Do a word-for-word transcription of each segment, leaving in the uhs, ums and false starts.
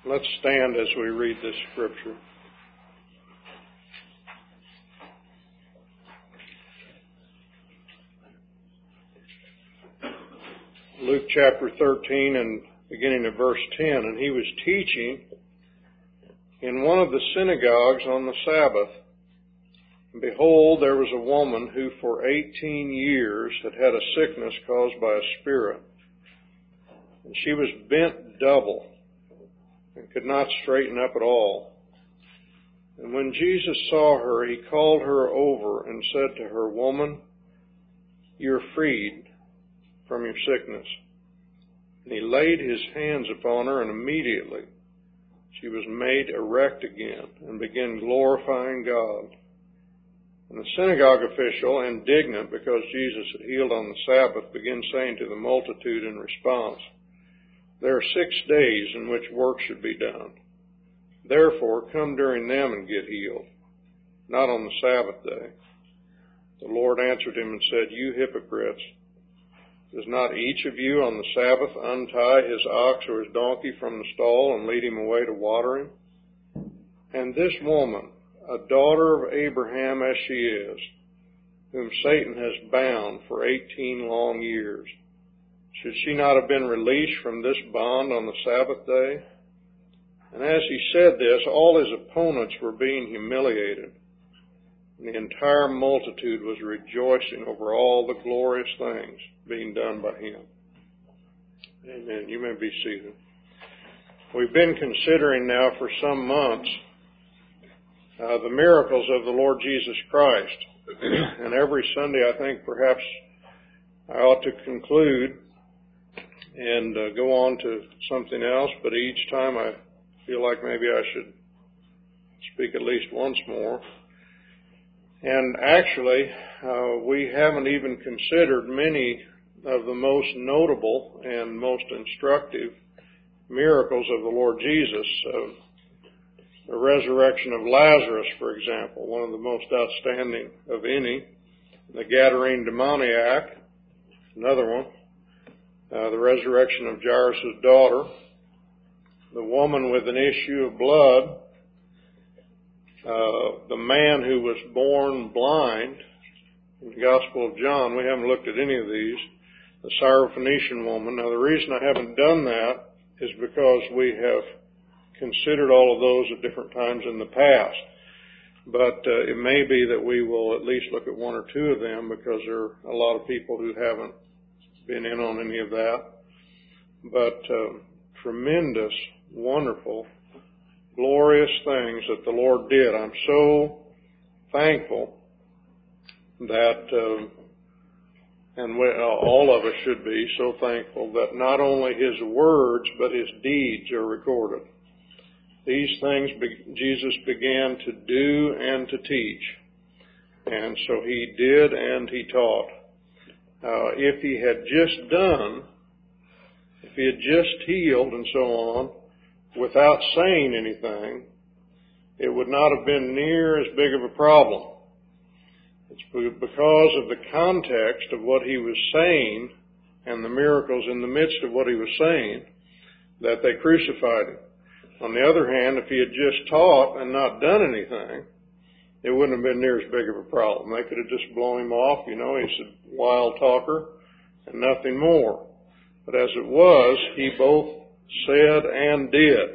Let's stand as we read this scripture. Luke chapter thirteen and beginning at verse ten. And he was teaching in one of the synagogues on the Sabbath. And behold, there was a woman who for eighteen years had had a sickness caused by a spirit. And she was bent double and could not straighten up at all. And when Jesus saw her, he called her over and said to her, "Woman, you're freed from your sickness." And he laid his hands upon her, and immediately she was made erect again and began glorifying God. And the synagogue official, indignant because Jesus had healed on the Sabbath, began saying to the multitude in response, "There are six days in which work should be done. Therefore, come during them and get healed, not on the Sabbath day." The Lord answered him and said, "You hypocrites, does not each of you on the Sabbath untie his ox or his donkey from the stall and lead him away to water him? And this woman, a daughter of Abraham as she is, whom Satan has bound for eighteen long years, should she not have been released from this bond on the Sabbath day?" And as he said this, all his opponents were being humiliated, and the entire multitude was rejoicing over all the glorious things being done by him. Amen. You may be seated. We've been considering now for some months uh, the miracles of the Lord Jesus Christ. And every Sunday I think perhaps I ought to conclude and uh, go on to something else, but each time I feel like maybe I should speak at least once more. And actually, uh, we haven't even considered many of the most notable and most instructive miracles of the Lord Jesus. Uh, the resurrection of Lazarus, for example, one of the most outstanding of any. The Gadarene demoniac, another one. Uh, the resurrection of Jairus' daughter. The woman with an issue of blood. Uh, the man who was born blind. In the Gospel of John, we haven't looked at any of these. The Syrophoenician woman. Now, the reason I haven't done that is because we have considered all of those at different times in the past. But uh, it may be that we will at least look at one or two of them because there are a lot of people who haven't been in on any of that. But uh, tremendous, wonderful, glorious things that the Lord did. I'm so thankful that, uh, and we, uh, all of us should be so thankful that not only his words but his deeds are recorded. These things be, Jesus began to do and to teach. And so he did and he taught. Uh, if he had just done, if he had just healed and so on, without saying anything, it would not have been near as big of a problem. It's because of the context of what he was saying and the miracles in the midst of what he was saying that they crucified him. On the other hand, if he had just taught and not done anything, it wouldn't have been near as big of a problem. They could have just blown him off, you know, he's a wild talker and nothing more. But as it was, he both said and did.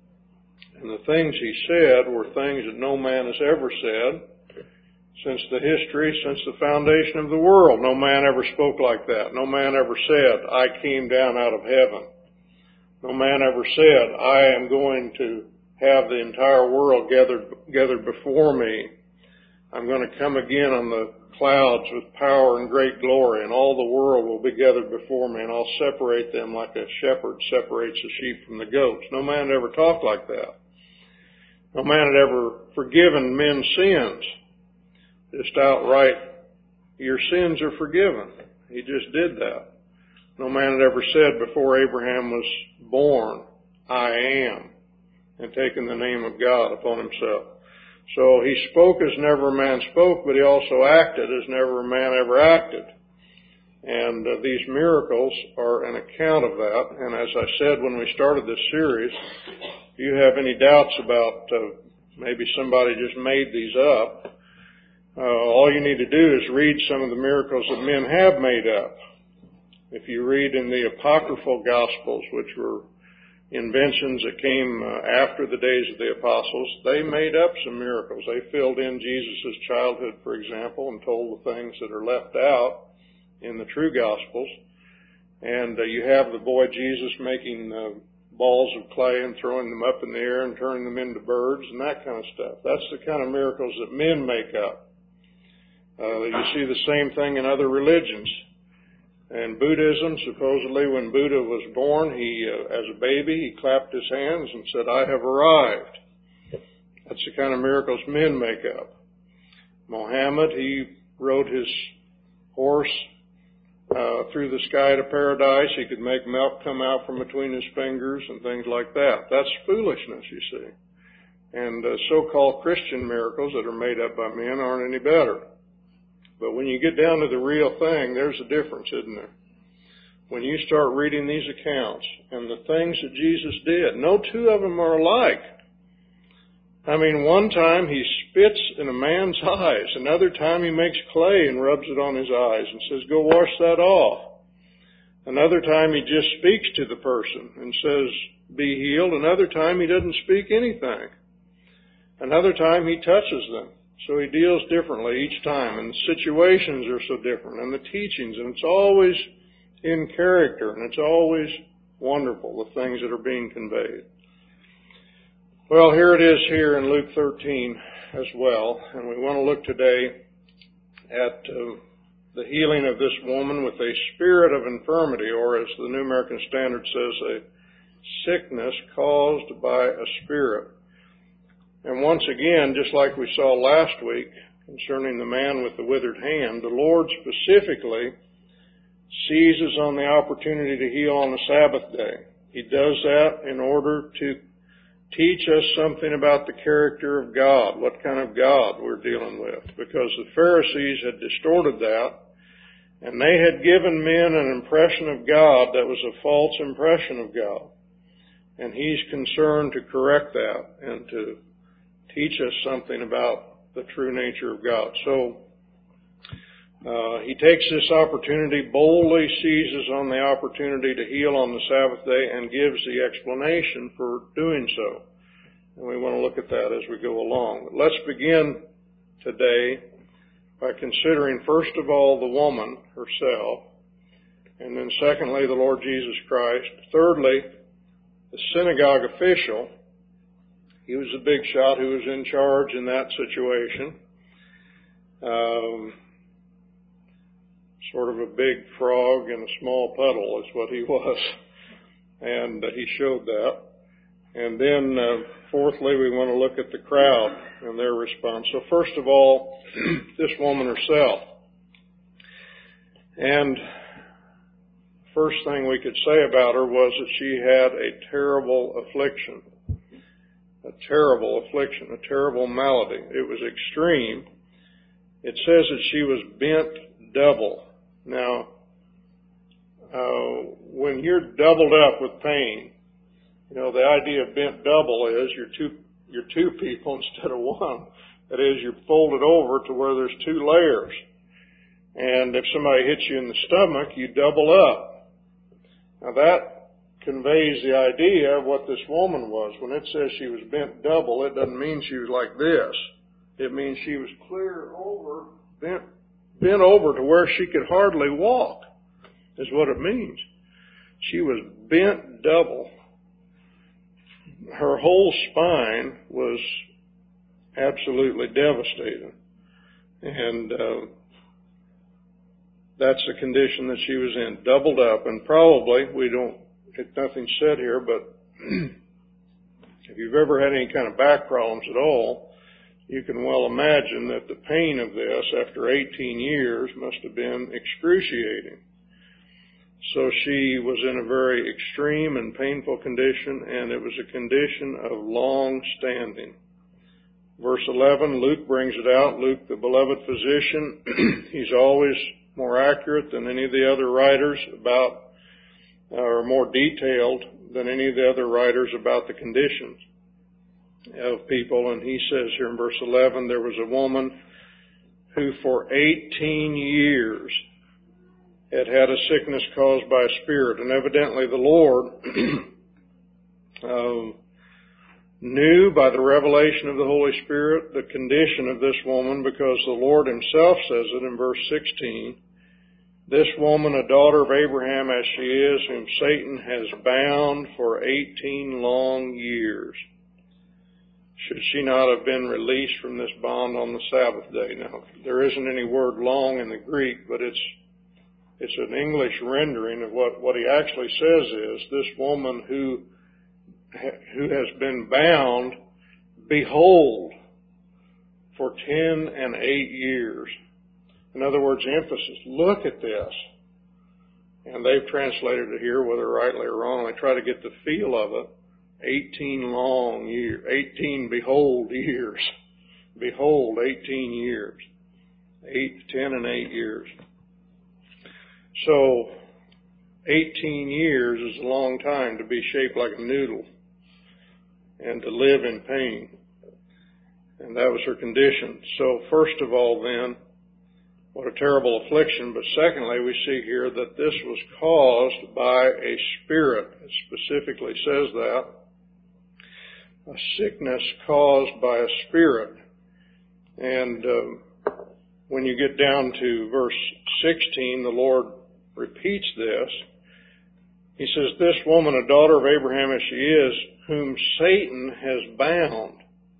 And the things he said were things that no man has ever said since the history, since the foundation of the world. No man ever spoke like that. No man ever said, "I came down out of heaven." No man ever said, "I am going to have the entire world gathered, gathered before me. I'm going to come again on the clouds with power and great glory, and all the world will be gathered before me, and I'll separate them like a shepherd separates the sheep from the goats." No man had ever talked like that. No man had ever forgiven men's sins. Just outright, "Your sins are forgiven." He just did that. No man had ever said before Abraham was born, "I am," and taken the name of God upon himself. So he spoke as never a man spoke, but he also acted as never a man ever acted. And uh, these miracles are an account of that. And as I said when we started this series, If you have any doubts about uh, maybe somebody just made these up, uh, all you need to do is read some of the miracles that men have made up. If you read in the apocryphal Gospels, which were inventions that came uh, after the days of the apostles, they made up some miracles. They filled in Jesus' childhood, for example, and told the things that are left out in the true Gospels. And uh, you have the boy Jesus making uh, balls of clay and throwing them up in the air and turning them into birds and that kind of stuff. That's the kind of miracles that men make up. Uh, you see the same thing in other religions. And Buddhism, supposedly when Buddha was born, he, uh, as a baby, he clapped his hands and said, "I have arrived." That's the kind of miracles men make up. Mohammed, he rode his horse uh, through the sky to paradise. He could make milk come out from between his fingers and things like that. That's foolishness, you see. And uh, so-called Christian miracles that are made up by men aren't any better. But when you get down to the real thing, there's a difference, isn't there? When you start reading these accounts and the things that Jesus did, no two of them are alike. I mean, one time he spits in a man's eyes. Another time he makes clay and rubs it on his eyes and says, "Go wash that off." Another time he just speaks to the person and says, "Be healed." Another time he doesn't speak anything. Another time he touches them. So he deals differently each time, and the situations are so different, and the teachings, and it's always in character, and it's always wonderful, the things that are being conveyed. Well, here it is here in Luke thirteen as well, and we want to look today at uh, the healing of this woman with a spirit of infirmity, or as the New American Standard says, a sickness caused by a spirit. And once again, just like we saw last week concerning the man with the withered hand, the Lord specifically seizes on the opportunity to heal on the Sabbath day. He does that in order to teach us something about the character of God, what kind of God we're dealing with, because the Pharisees had distorted that, and they had given men an impression of God that was a false impression of God. And he's concerned to correct that and to teach us something about the true nature of God. So uh, he takes this opportunity, boldly seizes on the opportunity to heal on the Sabbath day, and gives the explanation for doing so. And we want to look at that as we go along. But let's begin today by considering, first of all, the woman herself, and then secondly, the Lord Jesus Christ. Thirdly, the synagogue official. He was a big shot who was in charge in that situation. Um, sort of a big frog in a small puddle is what he was. And uh, he showed that. And then, uh, fourthly, we want to look at the crowd and their response. So first of all, this woman herself. And first thing we could say about her was that she had a terrible affliction. A terrible affliction, a terrible malady. It was extreme. It says that she was bent double. Now, uh, when you're doubled up with pain, you know, the idea of bent double is you're two, you're two people instead of one. That is, you're folded over to where there's two layers. And if somebody hits you in the stomach, you double up. Now that conveys the idea of what this woman was. When it says she was bent double, it doesn't mean she was like this. It means she was clear over, bent, bent over to where she could hardly walk, is what it means. She was bent double. Her whole spine was absolutely devastated. And uh, that's the condition that she was in, doubled up. And probably, we don't, It's nothing said here, but if you've ever had any kind of back problems at all, you can well imagine that the pain of this after eighteen years must have been excruciating. So she was in a very extreme and painful condition, and it was a condition of long standing. Verse eleven, Luke brings it out. Luke, the beloved physician, he's always more accurate than any of the other writers about or more detailed than any of the other writers about the conditions of people. And he says here in verse eleven, there was a woman who for eighteen years had had a sickness caused by a spirit. And evidently the Lord uh, knew by the revelation of the Holy Spirit the condition of this woman, because the Lord himself says it in verse sixteen. This woman, a daughter of Abraham as she is, whom Satan has bound for eighteen long years. Should she not have been released from this bond on the Sabbath day? Now, there isn't any word long in the Greek, but it's it's an English rendering of what, what he actually says is, this woman who, who has been bound, behold, for ten and eight years. In other words, emphasis, look at this. And they've translated it here, whether rightly or wrong. They try to get the feel of it. eighteen long years, eighteen behold years. Behold, eighteen years. Eight, ten and eight years. So, eighteen years is a long time to be shaped like a noodle and to live in pain. And that was her condition. So, first of all then, what a terrible affliction. But secondly, we see here that this was caused by a spirit. It specifically says that. A sickness caused by a spirit. And uh, when you get down to verse sixteen, the Lord repeats this. He says, this woman, a daughter of Abraham as she is, whom Satan has bound.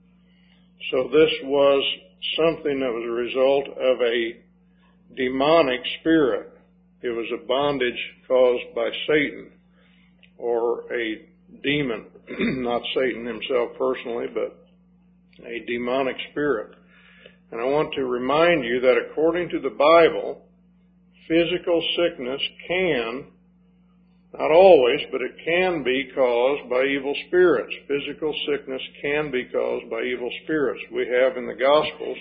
So this was something that was a result of a demonic spirit. It was a bondage caused by Satan, or a demon, not Satan himself personally, but a demonic spirit. And I want to remind you that according to the Bible, physical sickness can, not always, but it can be caused by evil spirits. Physical sickness can be caused by evil spirits. We have in the Gospels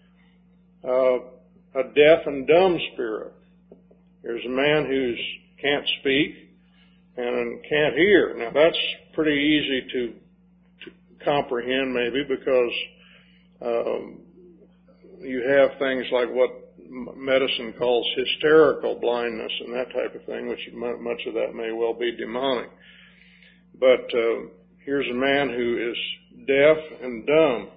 uh, a deaf and dumb spirit. There's a man who can't speak and can't hear. Now that's pretty easy to, to comprehend maybe, because um, you have things like what medicine calls hysterical blindness and that type of thing, which much of that may well be demonic. But uh, here's a man who is deaf and dumb,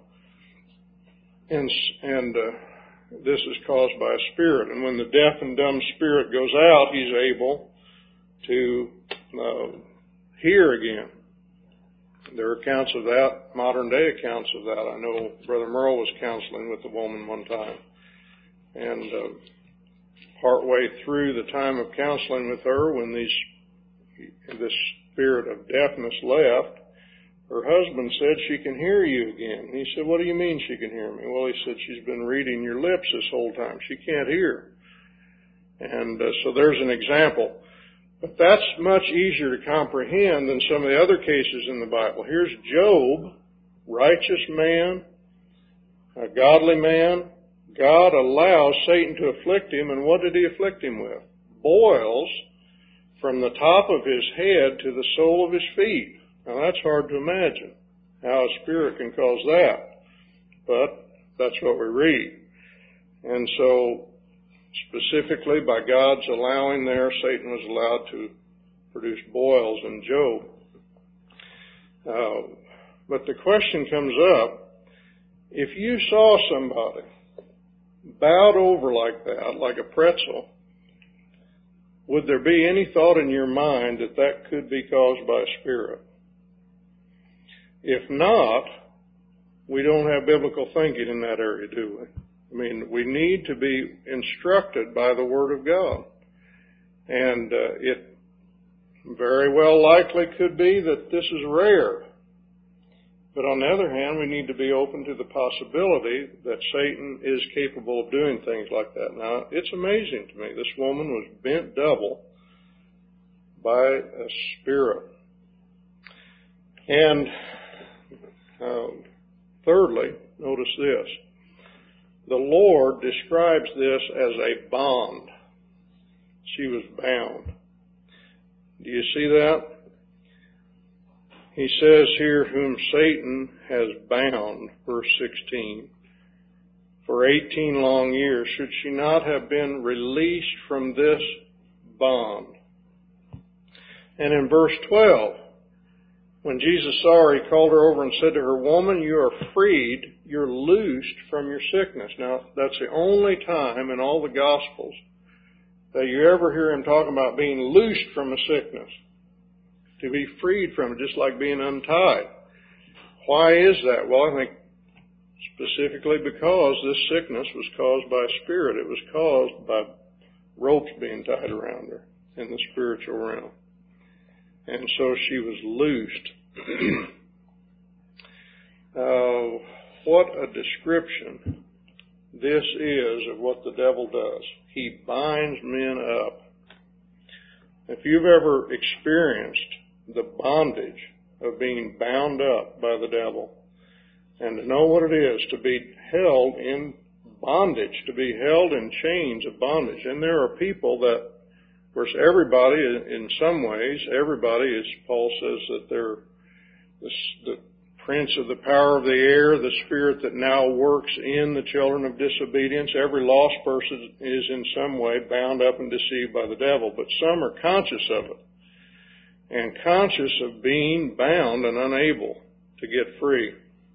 and and uh, this is caused by a spirit. And when the deaf and dumb spirit goes out, he's able to uh, hear again. There are accounts of that, modern day accounts of that. I know Brother Merle was counseling with a woman one time. And uh, partway through the time of counseling with her, when these, this spirit of deafness left, her husband said, she can hear you again. And he said, what do you mean she can hear me? Well, he said, she's been reading your lips this whole time. She can't hear. And uh, so there's an example. But that's much easier to comprehend than some of the other cases in the Bible. Here's Job, righteous man, a godly man. God allows Satan to afflict him, and what did he afflict him with? Boils from the top of his head to the sole of his feet. Now that's hard to imagine, how a spirit can cause that. But that's what we read. And so, specifically by God's allowing there, Satan was allowed to produce boils in Job. Uh, but the question comes up, if you saw somebody bowed over like that, like a pretzel, would there be any thought in your mind that that could be caused by a spirit? If not, we don't have biblical thinking in that area, do we? I mean, we need to be instructed by the Word of God. And uh, it very well likely could be that this is rare. But on the other hand, we need to be open to the possibility that Satan is capable of doing things like that. Now, it's amazing to me. This woman was bent double by a spirit. And uh, thirdly, notice this. The Lord describes this as a bond. She was bound. Do you see that? He says here, whom Satan has bound, verse sixteen, for eighteen long years. Should she not have been released from this bond? And in verse twelve, when Jesus saw her, he called her over and said to her, Woman, you are freed, you're loosed from your sickness. Now, that's the only time in all the Gospels that you ever hear him talking about being loosed from a sickness. To be freed from it, just like being untied. Why is that? Well, I think specifically because this sickness was caused by a spirit. It was caused by ropes being tied around her in the spiritual realm. And so she was loosed. uh, what a description this is of what the devil does. He binds men up. If you've ever experienced the bondage of being bound up by the devil, and to know what it is to be held in bondage, to be held in chains of bondage. And there are people that, of course, everybody, in some ways, everybody, as Paul says, that they're the, the prince of the power of the air, the spirit that now works in the children of disobedience. Every lost person is in some way bound up and deceived by the devil, but some are conscious of it and conscious of being bound and unable to get free.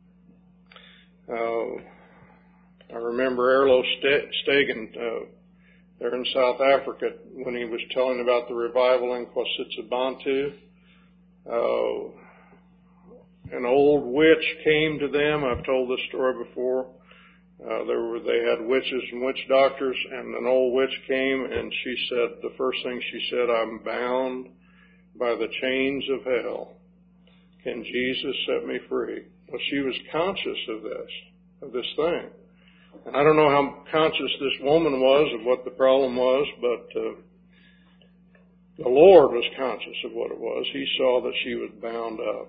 Uh, I remember Erlo Stegen uh, there in South Africa when he was telling about the revival in Kwazulu-Bantu. Uh, an old witch came to them. I've told this story before. Uh, there were, they had witches and witch doctors, and an old witch came, and she said, the first thing she said, I'm bound by the chains of hell. Can Jesus set me free? Well, she was conscious of this, of this thing. And I don't know how conscious this woman was of what the problem was, but uh, the Lord was conscious of what it was. He saw that she was bound up.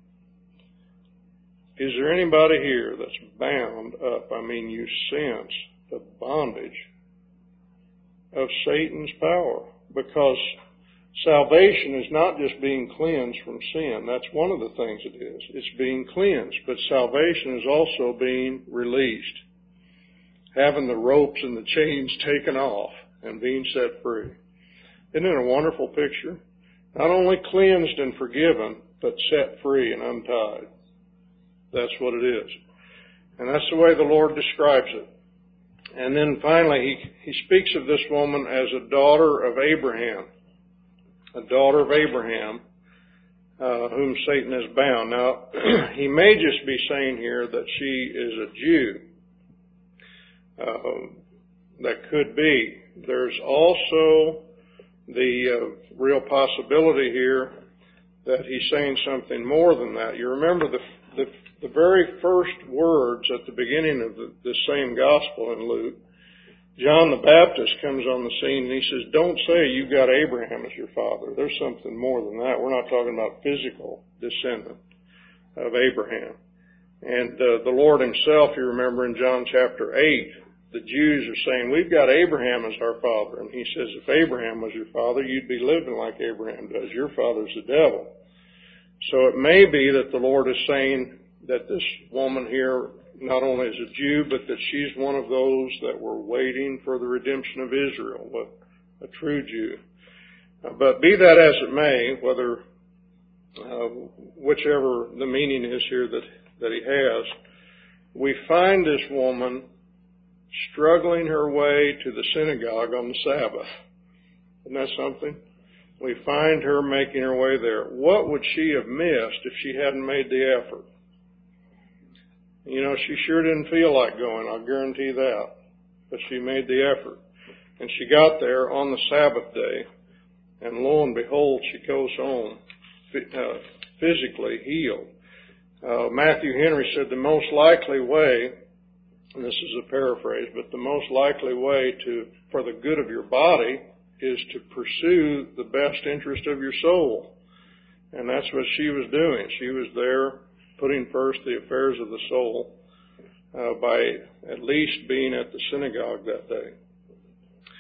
Is there anybody here that's bound up? I mean, you sense the bondage of Satan's power, because salvation is not just being cleansed from sin. That's one of the things it is. It's being cleansed. But salvation is also being released. Having the ropes and the chains taken off and being set free. Isn't it a wonderful picture? Not only cleansed and forgiven, but set free and untied. That's what it is. And that's the way the Lord describes it. And then finally, he, he speaks of this woman as a daughter of Abraham. A daughter of Abraham, uh, whom Satan has bound. Now, he may just be saying here that she is a Jew. Uh, that could be. There's also the uh, real possibility here that he's saying something more than that. You remember the, the, the very first words at the beginning of the, the same gospel in Luke. John the Baptist comes on the scene and he says, don't say you've got Abraham as your father. There's something more than that. We're not talking about physical descendant of Abraham. And uh, the Lord himself, you remember in John chapter eight, the Jews are saying, we've got Abraham as our father. And he says, if Abraham was your father, you'd be living like Abraham does. Your father's the devil. So it may be that the Lord is saying that this woman here not only is a Jew, but that she's one of those that were waiting for the redemption of Israel, a, a true Jew. Uh, but be that as it may, whether, uh, whichever the meaning is here that, that he has, we find this woman struggling her way to the synagogue on the Sabbath. Isn't that something? We find her making her way there. What would she have missed if she hadn't made the effort? You know, she sure didn't feel like going, I'll guarantee that. But she made the effort. And she got there on the Sabbath day, and lo and behold, she goes home uh, physically healed. Uh, Matthew Henry said the most likely way, and this is a paraphrase, but the most likely way to for the good of your body is to pursue the best interest of your soul. And that's what she was doing. She was there putting first the affairs of the soul uh, by at least being at the synagogue that day.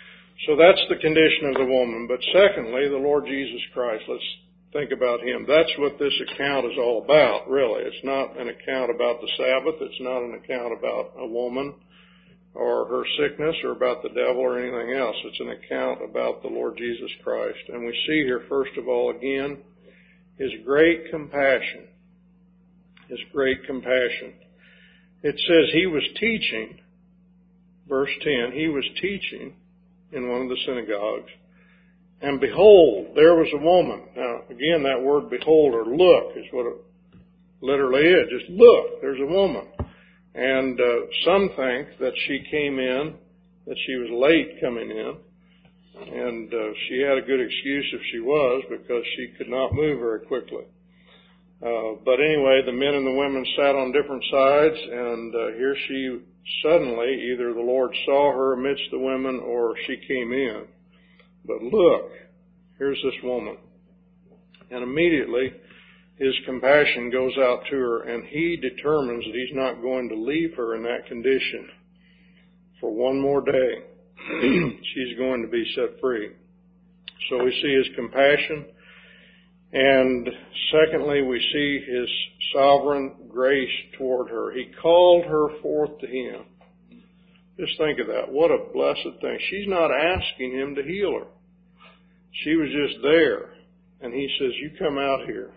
So that's the condition of the woman. But secondly, the Lord Jesus Christ. Let's think about Him. That's what this account is all about, really. It's not an account about the Sabbath. It's not an account about a woman or her sickness or about the devil or anything else. It's an account about the Lord Jesus Christ. And we see here, first of all, again, His great compassion. His great compassion. It says He was teaching, verse ten, He was teaching in one of the synagogues, and behold, there was a woman. Now, again, that word behold or look is what it literally is. Just look, there's a woman. And uh, some think that she came in, that she was late coming in, and uh, she had a good excuse if she was, because she could not move very quickly. Uh, but anyway, the men and the women sat on different sides, and uh, here she suddenly, either the Lord saw her amidst the women or she came in. But look, here's this woman. And immediately His compassion goes out to her, and He determines that He's not going to leave her in that condition for one more day. She's going to be set free. So we see His compassion. And secondly, we see His sovereign grace toward her. He called her forth to Him. Just think of that. What a blessed thing. She's not asking Him to heal her. She was just there. And He says, you come out here.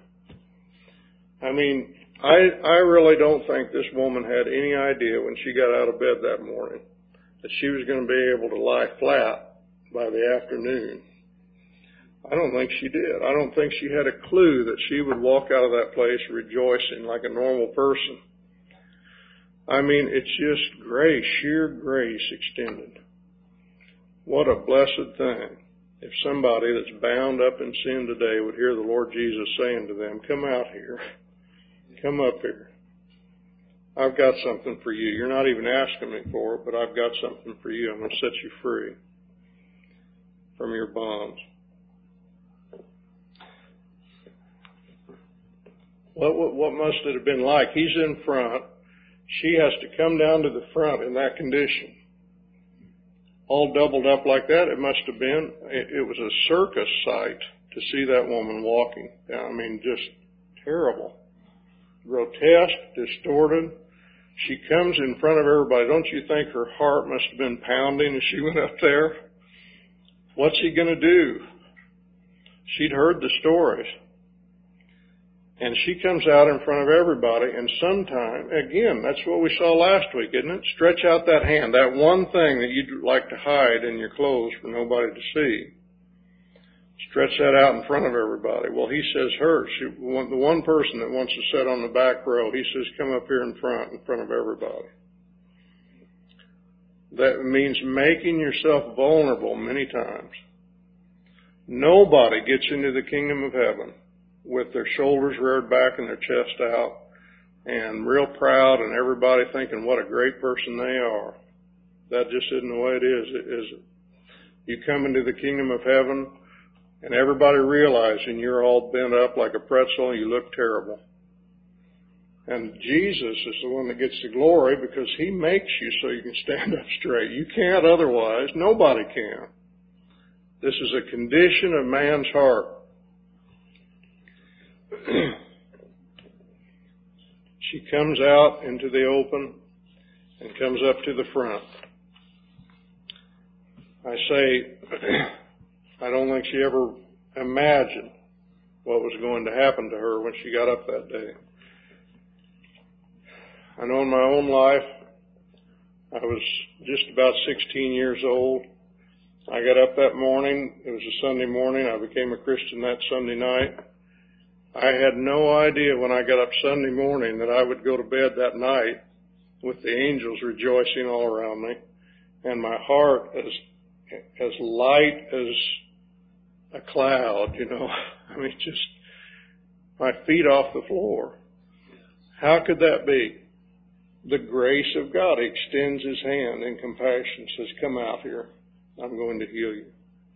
I mean, I, I really don't think this woman had any idea when she got out of bed that morning that she was going to be able to lie flat by the afternoon. I don't think she did. I don't think she had a clue that she would walk out of that place rejoicing like a normal person. I mean, it's just grace, sheer grace extended. What a blessed thing. If somebody that's bound up in sin today would hear the Lord Jesus saying to them, come out here. Come up here. I've got something for you. You're not even asking me for it, but I've got something for you. I'm going to set you free from your bonds. What, what, what must it have been like? He's in front. She has to come down to the front in that condition. All doubled up like that, it must have been. It, it was a circus sight to see that woman walking. I mean, just terrible. Grotesque, distorted. She comes in front of everybody. Don't you think her heart must have been pounding as she went up there? What's He going to do? She'd heard the stories. And she comes out in front of everybody, and sometime, again, that's what we saw last week, isn't it? Stretch out that hand, that one thing that you'd like to hide in your clothes for nobody to see. Stretch that out in front of everybody. Well, He says her, she, the one person that wants to sit on the back row, He says, come up here in front, in front of everybody. That means making yourself vulnerable many times. Nobody gets into the kingdom of heaven with their shoulders reared back and their chest out and real proud and everybody thinking what a great person they are. That just isn't the way it is, is it? You come into the kingdom of heaven and everybody realizing you're all bent up like a pretzel and you look terrible. And Jesus is the one that gets the glory because He makes you so you can stand up straight. You can't otherwise. Nobody can. This is a condition of man's heart. She comes out into the open and comes up to the front. I say, I don't think she ever imagined what was going to happen to her when she got up that day. I know in my own life, I was just about sixteen years old. I got up that morning. It was a Sunday morning. I became a Christian that Sunday night. I had no idea when I got up Sunday morning that I would go to bed that night with the angels rejoicing all around me and my heart as as light as a cloud, you know. I mean, just my feet off the floor. How could that be? The grace of God extends His hand in compassion, says, come out here. I'm going to heal you.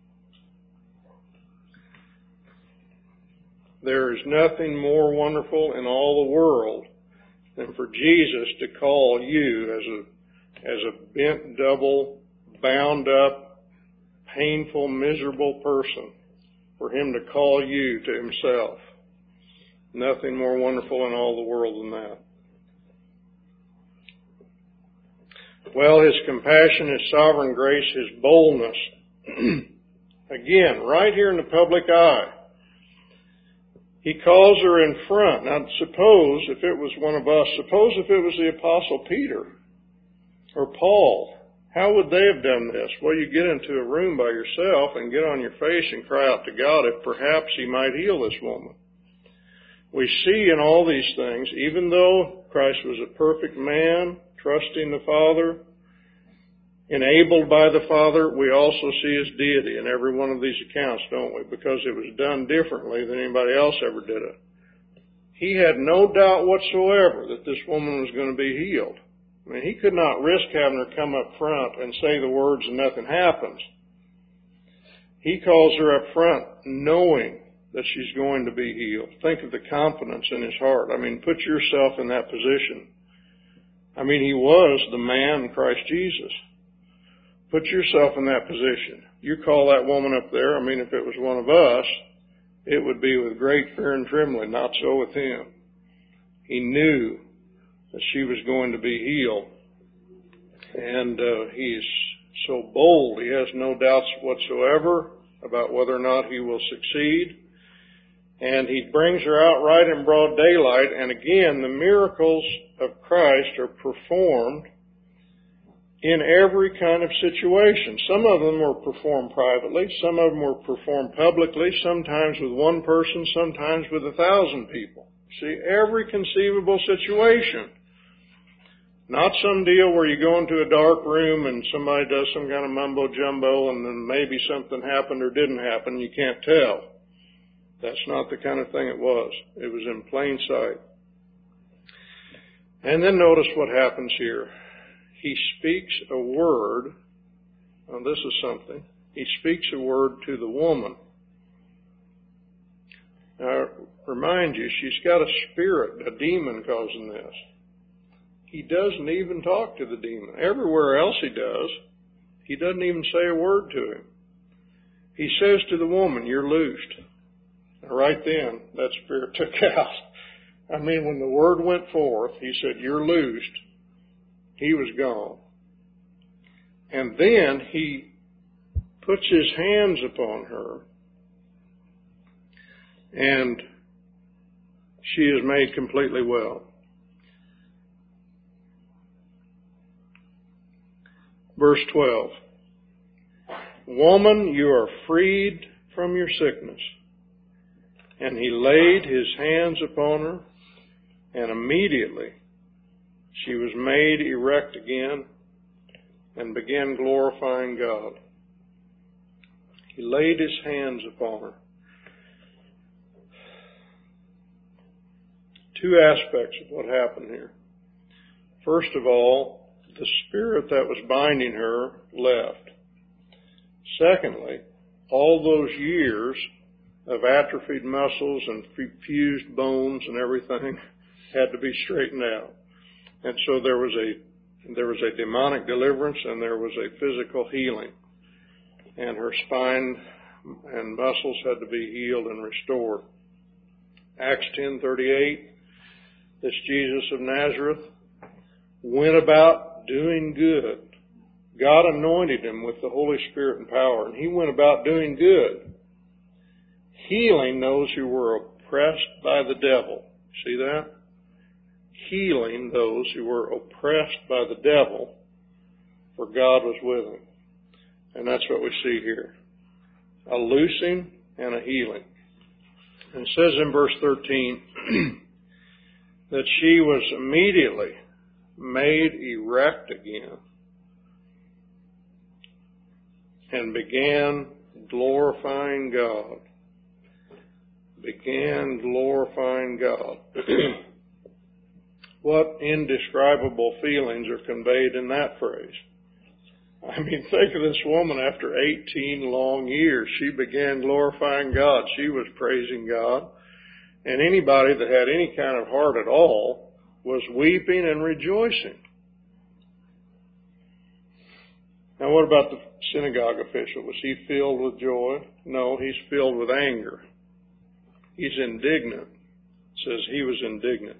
There is nothing more wonderful in all the world than for Jesus to call you as a, as a bent double, bound up, painful, miserable person for him to call you to himself. Nothing more wonderful in all the world than that. Well, his compassion, his sovereign grace, his boldness. Again, right here in the public eye. He calls her in front. Now, suppose if it was one of us, suppose if it was the Apostle Peter or Paul, how would they have done this? Well, you get into a room by yourself and get on your face and cry out to God if perhaps he might heal this woman. We see in all these things, even though Christ was a perfect man, trusting the Father, enabled by the Father, we also see his deity in every one of these accounts, don't we? Because it was done differently than anybody else ever did it. He had no doubt whatsoever that this woman was going to be healed. I mean, he could not risk having her come up front and say the words and nothing happens. He calls her up front knowing that she's going to be healed. Think of the confidence in his heart. I mean, put yourself in that position. I mean, he was the man, Christ Jesus. Put yourself in that position. You call that woman up there, I mean, if it was one of us, it would be with great fear and trembling. Not so with him. He knew that she was going to be healed. And uh, he's so bold, he has no doubts whatsoever about whether or not he will succeed. And he brings her out right in broad daylight. And again, the miracles of Christ are performed in every kind of situation. Some of them were performed privately. Some of them were performed publicly, sometimes with one person, sometimes with a thousand people. See, every conceivable situation. Not some deal where you go into a dark room and somebody does some kind of mumbo jumbo and then maybe something happened or didn't happen. You can't tell. That's not the kind of thing it was. It was in plain sight. And then notice what happens here. He speaks a word. Now this is something. He speaks a word to the woman. Now, remind you, she's got a spirit, a demon causing this. He doesn't even talk to the demon. Everywhere else he does, he doesn't even say a word to him. He says to the woman, "You're loosed." Now, right then, that spirit took out. I mean, when the word went forth, he said, "You're loosed." He was gone. And then he puts his hands upon her, and she is made completely well. Verse twelve. "Woman, you are freed from your sickness." And he laid his hands upon her, and immediately she was made erect again and began glorifying God. He laid his hands upon her. Two aspects of what happened here. First of all, the spirit that was binding her left. Secondly, all those years of atrophied muscles and fused bones and everything had to be straightened out. And so there was a there was a demonic deliverance and there was a physical healing. And her spine and muscles had to be healed and restored. Acts ten thirty-eight, this Jesus of Nazareth went about doing good. God anointed him with the Holy Spirit and power, and he went about doing good, healing those who were oppressed by the devil. See that? Healing those who were oppressed by the devil, for God was with him. And that's what we see here. A loosing and a healing. And it says in verse thirteen that she was immediately made erect again and began glorifying God. Began glorifying God. What indescribable feelings are conveyed in that phrase? I mean, think of this woman after eighteen long years. She began glorifying God. She was praising God. And anybody that had any kind of heart at all was weeping and rejoicing. Now what about the synagogue official? Was he filled with joy? No, he's filled with anger. He's indignant. It says he was indignant.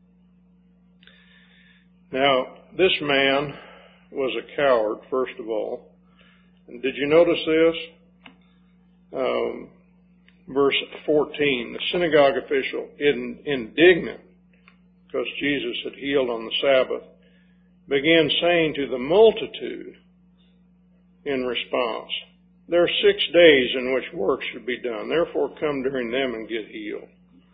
Now, this man was a coward, first of all. And did you notice this? Um, verse fourteen, the synagogue official, in, indignant because Jesus had healed on the Sabbath, began saying to the multitude in response, there are six days in which work should be done. Therefore, come during them and get healed.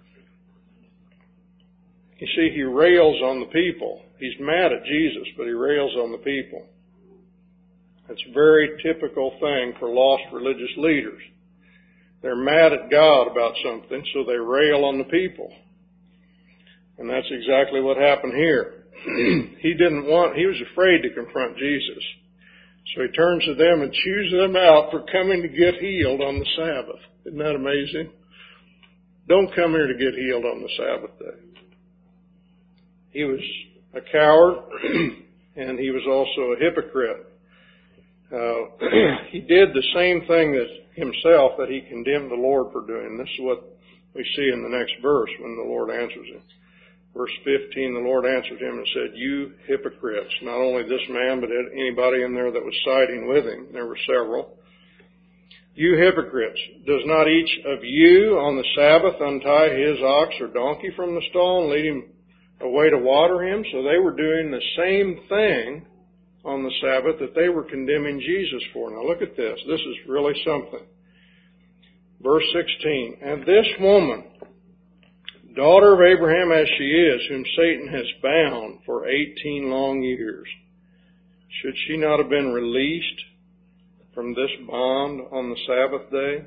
You see, he rails on the people. He's mad at Jesus, but he rails on the people. It's a very typical thing for lost religious leaders. They're mad at God about something, so they rail on the people. And that's exactly what happened here. He didn't want, he was afraid to confront Jesus. So he turns to them and chews them out for coming to get healed on the Sabbath. Isn't that amazing? Don't come here to get healed on the Sabbath day. He was a coward, and he was also a hypocrite. Uh, he did the same thing as himself that he condemned the Lord for doing. This is what we see in the next verse when the Lord answers him. Verse fifteen, the Lord answered him and said, you hypocrites. Not only this man, but anybody in there that was siding with him. There were several. You hypocrites, does not each of you on the Sabbath untie his ox or donkey from the stall and lead him away to water him? So they were doing the same thing on the Sabbath that they were condemning Jesus for. Now look at this. This is really something. Verse sixteen, and this woman, daughter of Abraham as she is, whom Satan has bound for eighteen long years, should she not have been released from this bond on the Sabbath day?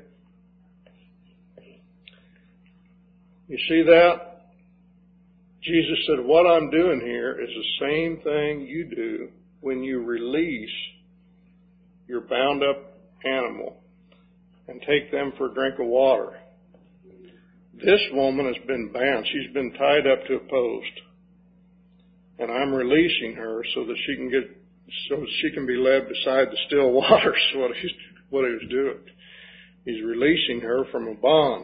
You see that? Jesus said, what I'm doing here is the same thing you do when you release your bound up animal and take them for a drink of water. This woman has been bound. She's been tied up to a post. And I'm releasing her so that she can get, so she can be led beside the still waters, what he's, what he was doing. He's releasing her from a bond.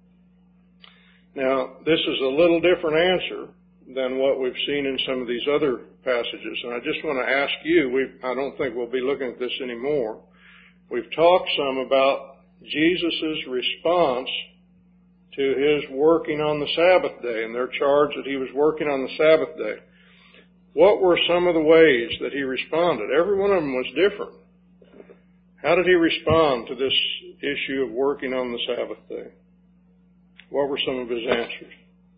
Now, this is a little different answer than what we've seen in some of these other passages. And I just want to ask you, we I don't think we'll be looking at this anymore. We've talked some about Jesus' response to his working on the Sabbath day and their charge that he was working on the Sabbath day. What were some of the ways that he responded? Every one of them was different. How did he respond to this issue of working on the Sabbath day? What were some of his answers?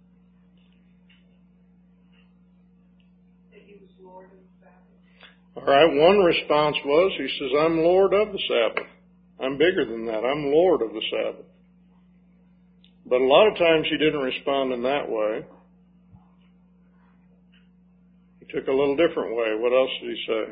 That he was Lord of the Sabbath. All right, one response was, he says, I'm Lord of the Sabbath. I'm bigger than that. I'm Lord of the Sabbath. But a lot of times he didn't respond in that way. He took a little different way. What else did he say?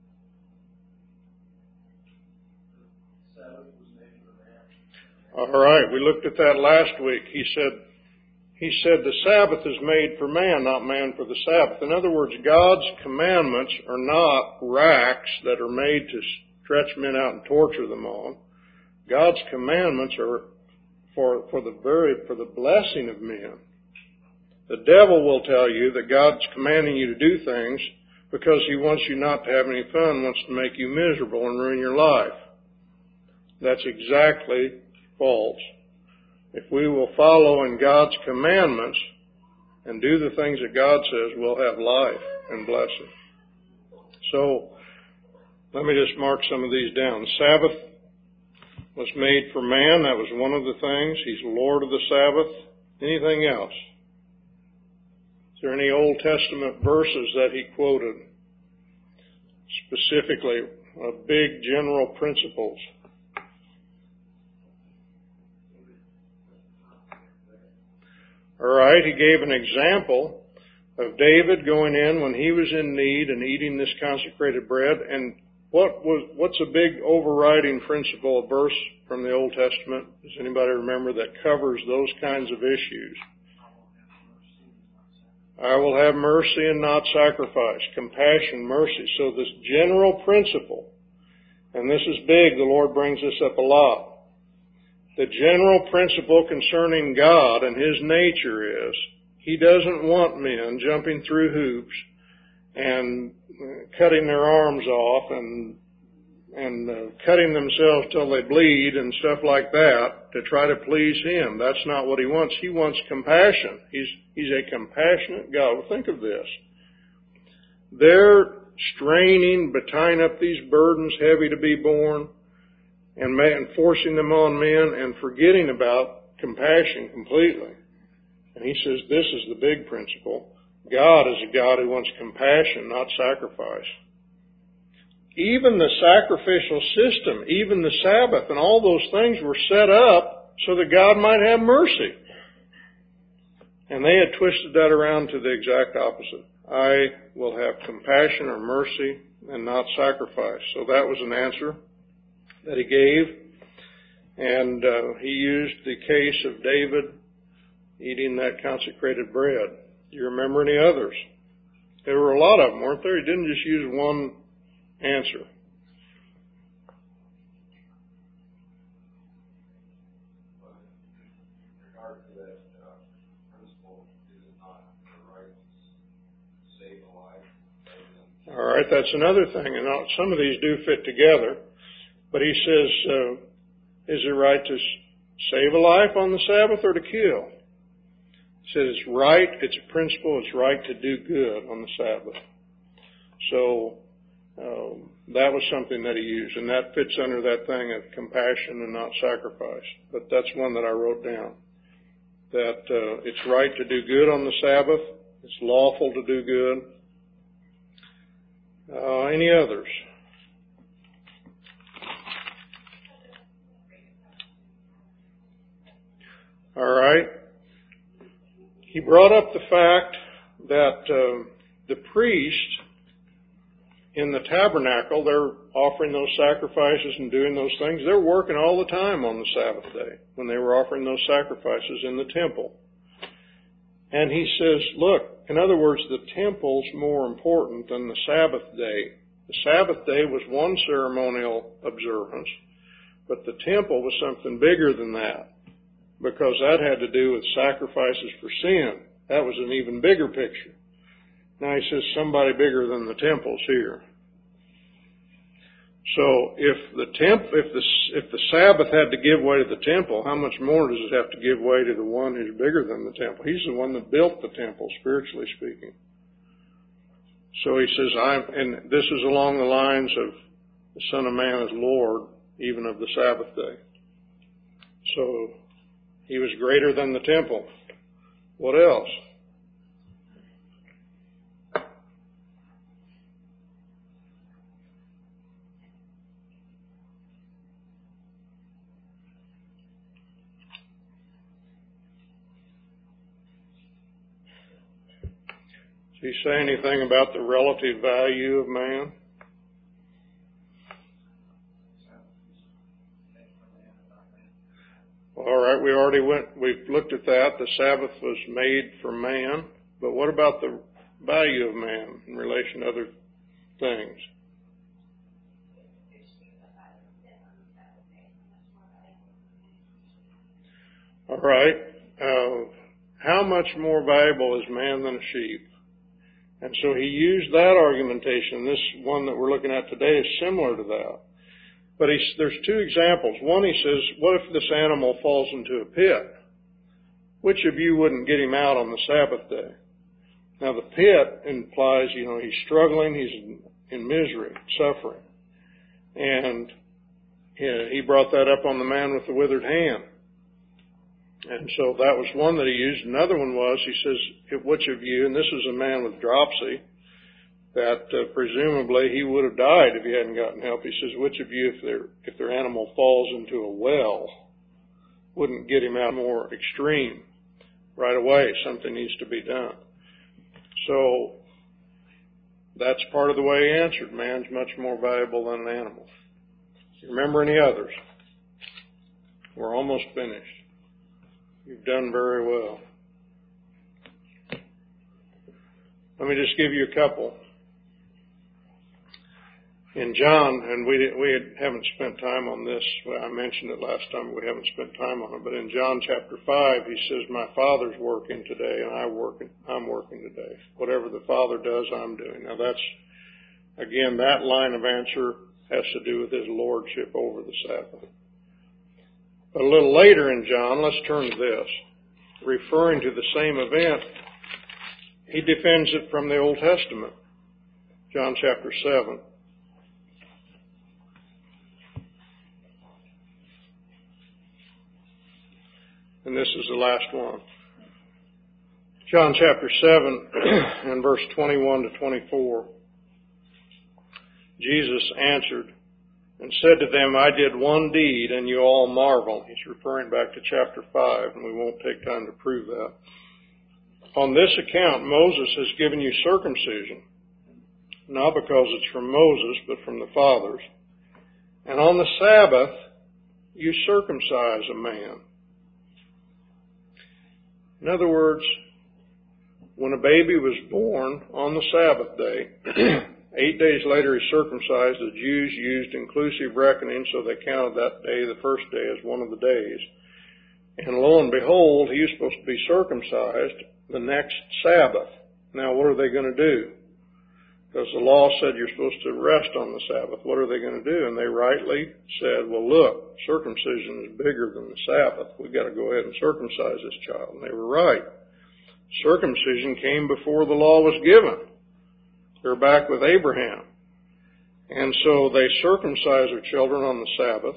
Sabbath was made for man. All right, we looked at that last week. He said, he said the Sabbath is made for man, not man for the Sabbath. In other words, God's commandments are not racks that are made to stretch men out and torture them on. God's commandments are for, for the very, for the blessing of men. The devil will tell you that God's commanding you to do things because he wants you not to have any fun, wants to make you miserable and ruin your life. That's exactly false. If we will follow in God's commandments and do the things that God says, we'll have life and blessing. So, let me just mark some of these down. The Sabbath was made for man. That was one of the things. He's Lord of the Sabbath. Anything else? Is there any Old Testament verses that he quoted? Specifically, uh, big general principles. All right, he gave an example of David going in when he was in need and eating this consecrated bread. And what was what's a big overriding principle, a verse from the Old Testament? Does anybody remember that covers those kinds of issues? I will have mercy and not sacrifice. Compassion, mercy. So this general principle and this is big, the Lord brings this up a lot. The general principle concerning God and His nature is He doesn't want men jumping through hoops and cutting their arms off and and uh, cutting themselves till they bleed and stuff like that to try to please Him. That's not what He wants. He wants compassion. He's He's a compassionate God. Well, think of this. They're straining, but tying up these burdens heavy to be borne and, ma- and forcing them on men and forgetting about compassion completely. And He says this is the big principle. God is a God who wants compassion, not sacrifice. Even the sacrificial system, even the Sabbath and all those things were set up so that God might have mercy. And they had twisted that around to the exact opposite. I will have compassion or mercy and not sacrifice. So that was an answer that He gave. And uh, He used the case of David eating that consecrated bread. Do you remember any others? There were a lot of them, weren't there? He didn't just use one answer. In regard to that uh, principle, is it not the right to save a life? All right, that's another thing. And some of these do fit together. But he says, uh, is it right to save a life on the Sabbath or to kill? He says it's right, it's a principle, it's right to do good on the Sabbath. So, Um, that was something that he used, and that fits under that thing of compassion and not sacrifice. But that's one that I wrote down. That uh, it's right to do good on the Sabbath. It's lawful to do good. Uh, any others? All right. He brought up the fact that uh, the priest in the tabernacle, they're offering those sacrifices and doing those things. They're working all the time on the Sabbath day when they were offering those sacrifices in the temple. And he says, look, in other words, the temple's more important than the Sabbath day. The Sabbath day was one ceremonial observance, but the temple was something bigger than that because that had to do with sacrifices for sin. That was an even bigger picture. Now he says somebody bigger than the temple's here. So if the temp, if the if the Sabbath had to give way to the temple, how much more does it have to give way to the one who's bigger than the temple? He's the one that built the temple, spiritually speaking. So he says, I'm, and this is along the lines of the Son of Man is Lord, even of the Sabbath day. So he was greater than the temple. What else? Does he say anything about the relative value of man? All right, we already went, we've looked at that. The Sabbath was made for man. But what about the value of man in relation to other things? All right. Uh, how much more valuable is man than a sheep? And so he used that argumentation. This one that we're looking at today is similar to that. But he's, there's two examples. One, he says, what if this animal falls into a pit? Which of you wouldn't get him out on the Sabbath day? Now the pit implies, you know, he's struggling, he's in, in misery, suffering. And he brought that up on the man with the withered hand. And so that was one that he used. Another one was, he says, which of you, and this is a man with dropsy, that uh, presumably he would have died if he hadn't gotten help. He says, which of you, if their if their animal falls into a well, wouldn't get him out more extreme right away? Something needs to be done. So that's part of the way he answered. Man's much more valuable than an animal. You remember any others? We're almost finished. You've done very well. Let me just give you a couple. in John, and we didn't, we haven't spent time on this. Well, I mentioned it last time, but we haven't spent time on it. But in John chapter five, he says, "My Father's working today, and I working, I'm working today. Whatever the Father does, I'm doing." Now that's, again, that line of answer has to do with his lordship over the Sabbath. But a little later in John, let's turn to this. Referring to the same event, he defends it from the Old Testament. John chapter seven. And this is the last one. John chapter seven and verse twenty-one to twenty-four. Jesus answered and said to them, "I did one deed, and you all marvel." He's referring back to chapter five, and we won't take time to prove that. "On this account, Moses has given you circumcision, not because it's from Moses, but from the fathers. And on the Sabbath, you circumcise a man." In other words, when a baby was born on the Sabbath day, eight days later he circumcised. The Jews used inclusive reckoning, so they counted that day, the first day, as one of the days. And lo and behold, he was supposed to be circumcised the next Sabbath. Now, what are they going to do? Because the law said you're supposed to rest on the Sabbath. What are they going to do? And they rightly said, "Well, look, circumcision is bigger than the Sabbath. We've got to go ahead and circumcise this child." And they were right. Circumcision came before the law was given. They're back with Abraham. And so they circumcise their children on the Sabbath.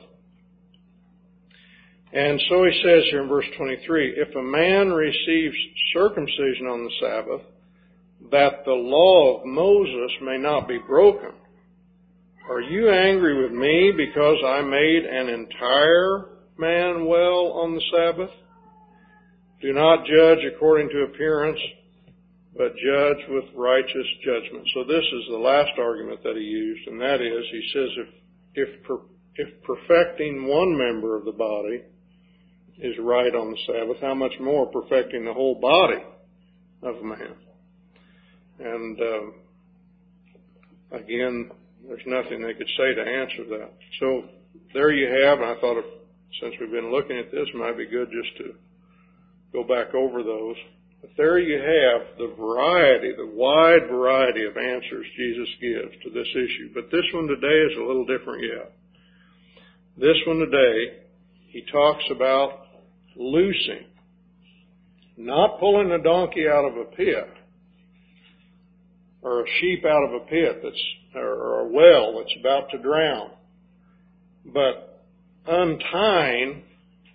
And so he says here in verse twenty-three, "If a man receives circumcision on the Sabbath, that the law of Moses may not be broken. Are you angry with me because I made an entire man well on the Sabbath? Do not judge according to appearance, but judge with righteous judgment." So this is the last argument that he used, and that is, he says, if if, per, if perfecting one member of the body is right on the Sabbath, how much more perfecting the whole body of a man? And um, again, there's nothing they could say to answer that. So there you have, and I thought if, since we've been looking at this, it might be good just to go back over those. But there you have the variety, the wide variety of answers Jesus gives to this issue. But this one today is a little different yet. This one today, he talks about loosing, not pulling a donkey out of a pit, or a sheep out of a pit that's, or a well that's about to drown, but untying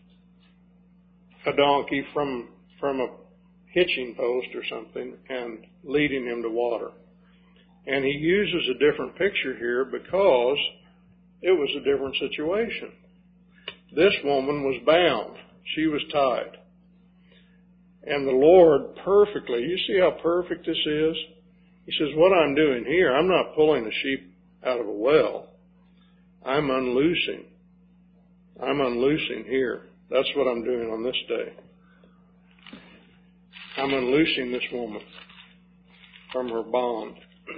a donkey from, from a hitching post or something and leading him to water. And he uses a different picture here because it was a different situation. This woman was bound. She was tied. And the Lord perfectly, you see how perfect this is? He says, what I'm doing here, I'm not pulling a sheep out of a well. I'm unloosing. I'm unloosing here. That's what I'm doing on this day. I'm unloosing this woman from her bond.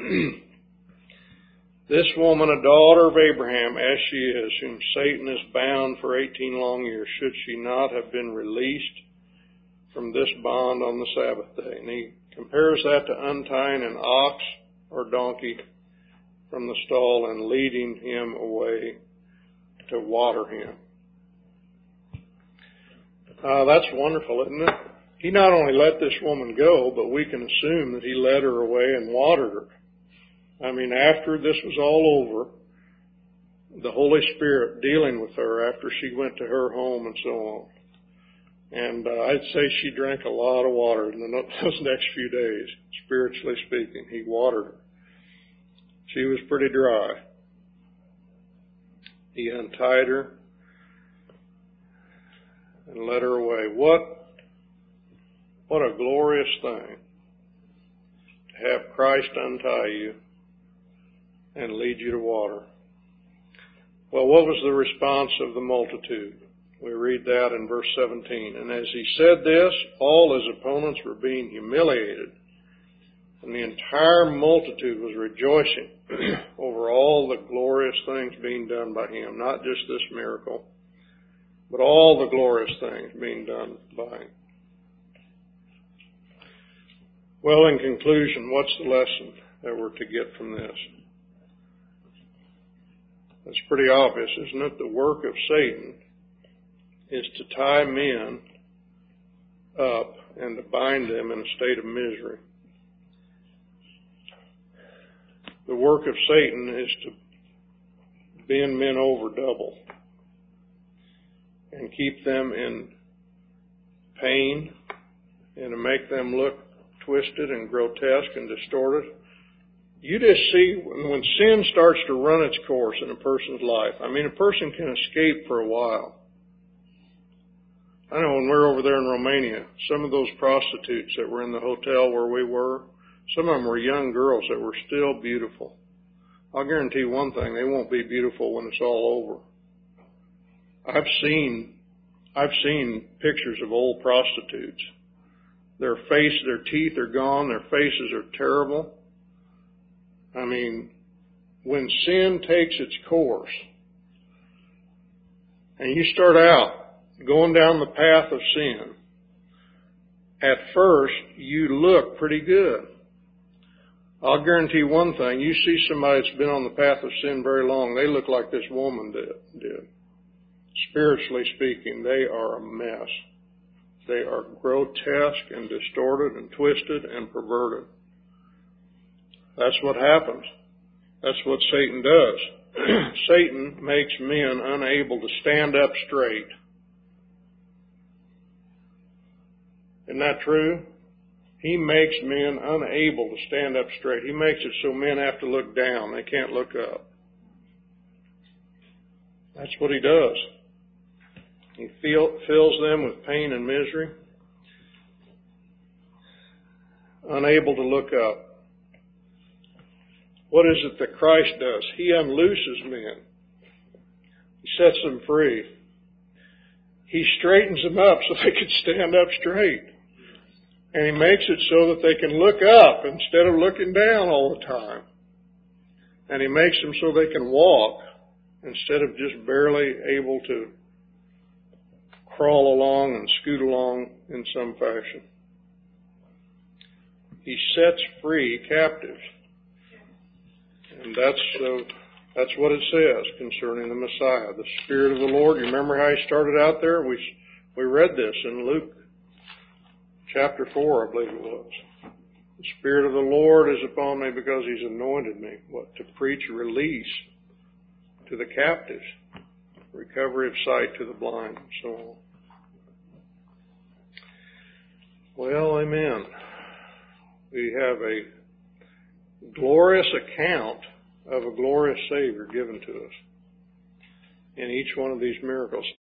This woman, a daughter of Abraham, as she is, whom Satan has bound for eighteen long years, should she not have been released from this bond on the Sabbath day? And he compares that to untying an ox or donkey from the stall and leading him away to water him. Uh, that's wonderful, isn't it? He not only let this woman go, but we can assume that he led her away and watered her. I mean, after this was all over, the Holy Spirit dealing with her after she went to her home and so on. And uh, I'd say she drank a lot of water in the, those next few days, spiritually speaking. He watered her. She was pretty dry. He untied her and led her away. What, what a glorious thing to have Christ untie you and lead you to water. Well, what was the response of the multitude? We read that in verse seventeen. And as he said this, all his opponents were being humiliated, And the entire multitude was rejoicing over all the glorious things being done by him. Not just this miracle, but all the glorious things being done by him. Well, in conclusion, what's the lesson that we're to get from this? It's pretty obvious, isn't it? The work of Satan is to tie men up and to bind them in a state of misery. The work of Satan is to bend men over double and keep them in pain and to make them look twisted and grotesque and distorted. You just see when sin starts to run its course in a person's life. I mean, a person can escape for a while. I know when we were over there in Romania, some of those prostitutes that were in the hotel where we were, some of them were young girls that were still beautiful. I'll guarantee one thing, they won't be beautiful when it's all over. I've seen, I've seen pictures of old prostitutes. Their face, their teeth are gone, their faces are terrible. I mean, when sin takes its course, and you start out going down the path of sin, at first you look pretty good. I'll guarantee one thing, you see somebody that's been on the path of sin very long, they look like this woman did. did. Spiritually speaking, they are a mess. They are grotesque and distorted and twisted and perverted. That's what happens. That's what Satan does. Satan makes men unable to stand up straight. Isn't that true? He makes men unable to stand up straight. He makes it so men have to look down. They can't look up. That's what he does. He feel, fills them with pain and misery, unable to look up. What is it that Christ does? He unlooses men. He sets them free. He straightens them up so they can stand up straight. And he makes it so that they can look up instead of looking down all the time. And he makes them so they can walk instead of just barely able to crawl along and scoot along in some fashion. He sets free captives. And that's uh, that's what it says concerning the Messiah, the Spirit of the Lord. You remember how he started out there? We we read this in Luke chapter four, I believe it was. The Spirit of the Lord is upon me because he's anointed me. What? To preach release to the captives, recovery of sight to the blind, and so on. Well, amen. We have a glorious account of a glorious Savior given to us in each one of these miracles.